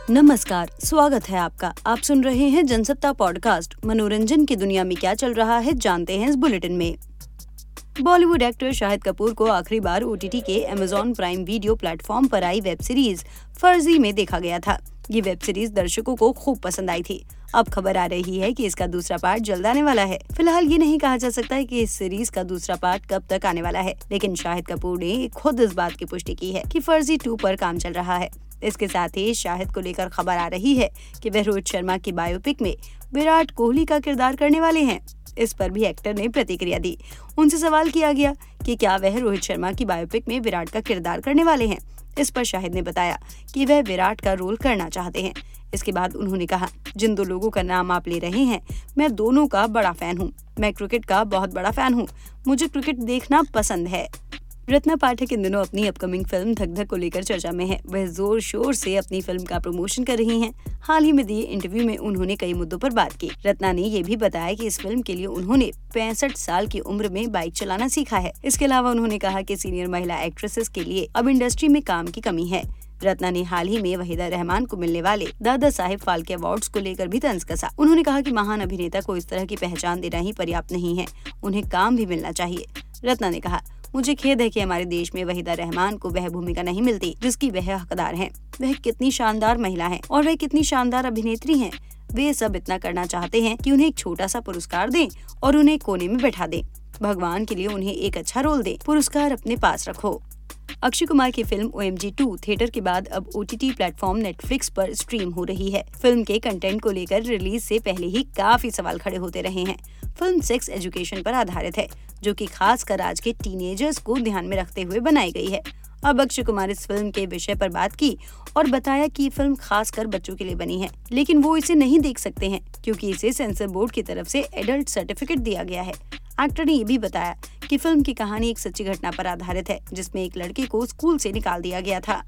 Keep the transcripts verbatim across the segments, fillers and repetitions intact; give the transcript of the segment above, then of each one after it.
नमस्कार, स्वागत है आपका। आप सुन रहे हैं जनसत्ता पॉडकास्ट। मनोरंजन की दुनिया में क्या चल रहा है जानते हैं इस बुलेटिन में। बॉलीवुड एक्टर शाहिद कपूर को आखिरी बार ओटीटी के अमेजॉन प्राइम वीडियो प्लेटफॉर्म पर आई वेब सीरीज फर्जी में देखा गया था। ये वेब सीरीज दर्शकों को खूब पसंद आई थी। अब खबर आ रही है कि इसका दूसरा पार्ट जल्द आने वाला है। फिलहाल ये नहीं कहा जा सकता है कि इस सीरीज का दूसरा पार्ट कब तक आने वाला है, लेकिन शाहिद कपूर ने खुद इस बात की पुष्टि की है कि फर्जी टू पर काम चल रहा है। इसके साथ ही शाहिद को लेकर खबर आ रही है कि वह रोहित शर्मा की बायोपिक में विराट कोहली का किरदार करने वाले हैं। इस पर भी एक्टर ने प्रतिक्रिया दी। उनसे सवाल किया गया कि क्या वह रोहित शर्मा की बायोपिक में विराट का किरदार करने वाले हैं। इस पर शाहिद ने बताया कि वह विराट का रोल करना चाहते हैं। इसके बाद उन्होंने कहा, जिन दो लोगों का नाम आप ले रहे हैं, मैं दोनों का बड़ा फैन हूँ। मैं क्रिकेट का बहुत बड़ा फैन हूँ। मुझे क्रिकेट देखना पसंद है। रत्ना पाठक इन दिनों अपनी अपकमिंग फिल्म धक धक को लेकर चर्चा में है। वह जोर शोर से अपनी फिल्म का प्रमोशन कर रही हैं। हाल ही में दिए इंटरव्यू में उन्होंने कई मुद्दों पर बात की। रत्ना ने ये भी बताया कि इस फिल्म के लिए उन्होंने पैंसठ साल की उम्र में बाइक चलाना सीखा है। इसके अलावा उन्होंने कहा कि सीनियर महिला एक्ट्रेसेस के लिए अब इंडस्ट्री में काम की कमी है। रत्ना ने हाल ही में वहीदा रहमान को मिलने वाले दादा साहेब फाल्के अवार्ड्स को लेकर भी तंज कसा। उन्होंने कहा कि महान अभिनेता को इस तरह की पहचान देना ही पर्याप्त नहीं है, उन्हें काम भी मिलना चाहिए। रत्ना ने कहा, मुझे खेद है कि हमारे देश में वहीदा रहमान को वह भूमिका नहीं मिलती जिसकी वह हकदार हैं। वह कितनी शानदार महिला हैं और वह कितनी शानदार अभिनेत्री हैं। वे सब इतना करना चाहते हैं कि उन्हें एक छोटा सा पुरस्कार दें और उन्हें कोने में बैठा दें। भगवान के लिए उन्हें एक अच्छा रोल दें, पुरस्कार अपने पास रखो। अक्षय कुमार की film O M G two theatre के बाद अब ओटीटी प्लेटफॉर्म नेटफ्लिक्स पर स्ट्रीम हो रही है। फिल्म के कंटेंट को लेकर रिलीज से पहले ही काफी सवाल खड़े होते रहे हैं। फिल्म सेक्स एजुकेशन पर आधारित है, जो कि खासकर आज के टीनेजर्स को ध्यान में रखते हुए बनाई गई है। अब अक्षय कुमार इस फिल्म के विषय पर बात की और बताया कि ये फिल्म खासकर बच्चों के लिए बनी है, लेकिन वो इसे नहीं देख सकते हैं क्योंकि इसे सेंसर बोर्ड की तरफ से एडल्ट सर्टिफिकेट दिया गया है। एक्टर ने ये भी बताया कि फिल्म की कहानी एक सच्ची घटना पर आधारित है, जिसमें एक लड़के को स्कूल से निकाल दिया गया था।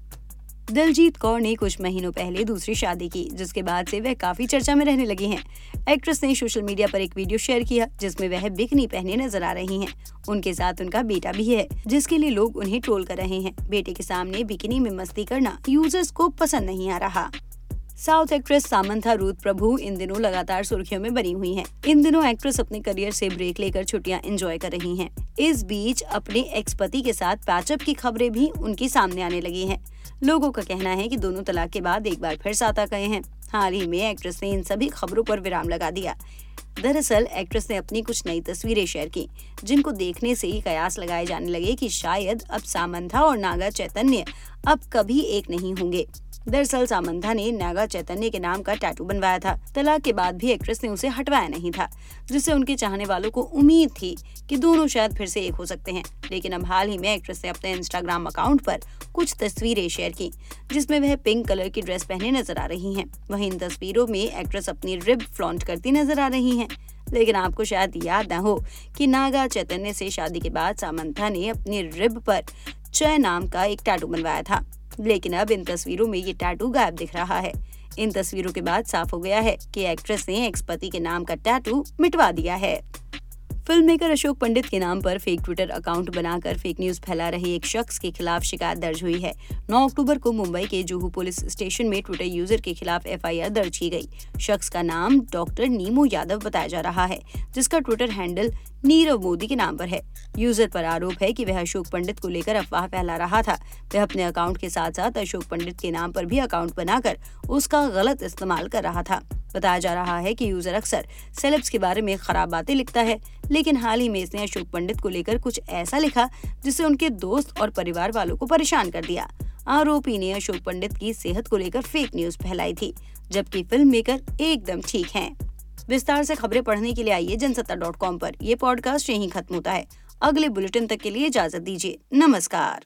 दिलजीत कौर ने कुछ महीनों पहले दूसरी शादी की, जिसके बाद से वह काफी चर्चा में रहने लगी हैं। एक्ट्रेस ने सोशल मीडिया पर एक वीडियो शेयर किया जिसमें वह बिकनी पहने नजर आ रही हैं। उनके साथ उनका बेटा भी है, जिसके लिए लोग उन्हें ट्रोल कर रहे हैं। बेटे के सामने बिकिनी में मस्ती करना यूजर्स को पसंद नहीं आ रहा। साउथ एक्ट्रेस सामंथा रूथ प्रभु इन दिनों लगातार सुर्खियों में बनी हुई हैं। इन दिनों एक्ट्रेस अपने करियर से ब्रेक लेकर छुट्टियां एंजॉय कर रही हैं। इस बीच अपने एक्स पति के साथ पैचअप की खबरें भी उनके सामने आने लगी हैं। लोगों का कहना है कि दोनों तलाक के बाद एक बार फिर साथ आ गए हैं। हाल ही में एक्ट्रेस ने इन सभी खबरों पर विराम लगा दिया। दरअसल एक्ट्रेस ने अपनी कुछ नई तस्वीरें शेयर की, जिनको देखने से ही कयास लगाए जाने लगे कि शायद अब सामंथा और नागा चैतन्य अब कभी एक नहीं होंगे। दरअसल सामंथा ने नागा चैतन्य के नाम का टैटू बनवाया था। तलाक के बाद भी एक्ट्रेस ने उसे हटवाया नहीं था, जिससे उनके चाहने वालों को उम्मीद थी कि दोनों शायद फिर से एक हो सकते हैं। लेकिन अब हाल ही में एक्ट्रेस ने अपने इंस्टाग्राम अकाउंट पर कुछ तस्वीरें शेयर की, जिसमें वह पिंक कलर की ड्रेस पहने नजर आ रही हैं। वहीं इन तस्वीरों में एक्ट्रेस अपनी रिब फ्लॉन्ट करती नजर आ रही हैं। लेकिन आपको शायद याद न हो कि नागा चैतन्य से शादी के बाद सामंथा ने अपनी रिब पर चय नाम का एक टैटू बनवाया था, लेकिन अब इन तस्वीरों में ये टैटू गायब दिख रहा है। इन तस्वीरों के बाद साफ हो गया है कि एक्ट्रेस ने एक्स पति के नाम का टैटू मिटवा दिया है। फिल्म मेकर अशोक पंडित के नाम पर फेक ट्विटर अकाउंट बनाकर फेक न्यूज फैला रहे एक शख्स के खिलाफ शिकायत दर्ज हुई है। नौ अक्टूबर को मुंबई के जुहू पुलिस स्टेशन में ट्विटर यूजर के खिलाफ एफ आई आर दर्ज की गई। शख्स का नाम डॉक्टर नीमू यादव बताया जा रहा है, जिसका ट्विटर हैंडल नीरव मोदी के नाम पर है। यूजर पर आरोप है कि वह अशोक पंडित को लेकर अफवाह फैला रहा था। वह अपने अकाउंट के साथ साथ अशोक पंडित के नाम पर भी अकाउंट बनाकर उसका गलत इस्तेमाल कर रहा था। बताया जा रहा है कि यूजर अक्सर सेलेब्स के बारे में खराब बातें लिखता है, लेकिन हाल ही में इसने अशोक पंडित को लेकर कुछ ऐसा लिखा जिससे उनके दोस्त और परिवार वालों को परेशान कर दिया। आरोपी ने अशोक पंडित की सेहत को लेकर फेक न्यूज फैलाई थी, जबकि फिल्म मेकर एकदम ठीक हैं। विस्तार से खबरें पढ़ने के लिए आइए जनसत्ता डॉट कॉम पर। ये पॉडकास्ट यहीं खत्म होता है। अगले बुलेटिन तक के लिए इजाजत दीजिए। नमस्कार।